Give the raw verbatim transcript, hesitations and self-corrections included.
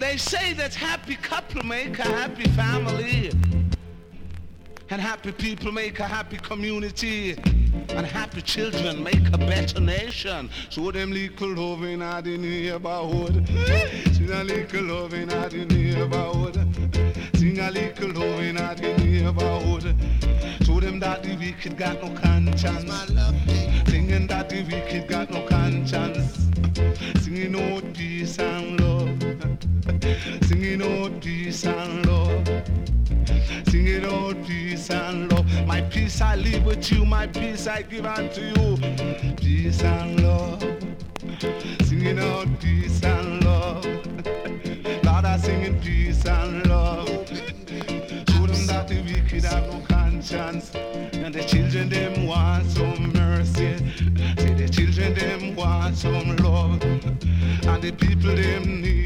They say that happy couple make a happy family, and happy people make a happy community, and happy children make a better nation. So them little love in the neighborhood, sing a little love in the neighborhood, sing a little love in the neighborhood. Show them that the wicked got no conscience, singing that the wicked got no conscience, singing out peace and love, singing out peace and love, singing out peace and love. My peace I leave with you, my peace I give unto you. Peace and love, singing out peace and love. Lord, I singing peace and love. Show them that the wicked have no conscience, and the children them want some mercy. Say the children them want some love, and the people them need